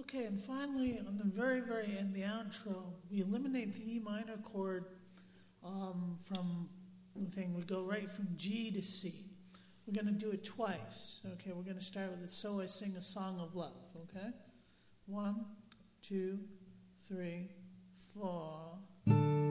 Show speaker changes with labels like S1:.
S1: Okay, and finally, on the very, very end, the outro, we eliminate the E minor chord from the thing. We go right from G to C. We're going to do it twice. Okay, we're going to start with it. So I Sing a Song of Love. Okay? 1, 2, 3, 4.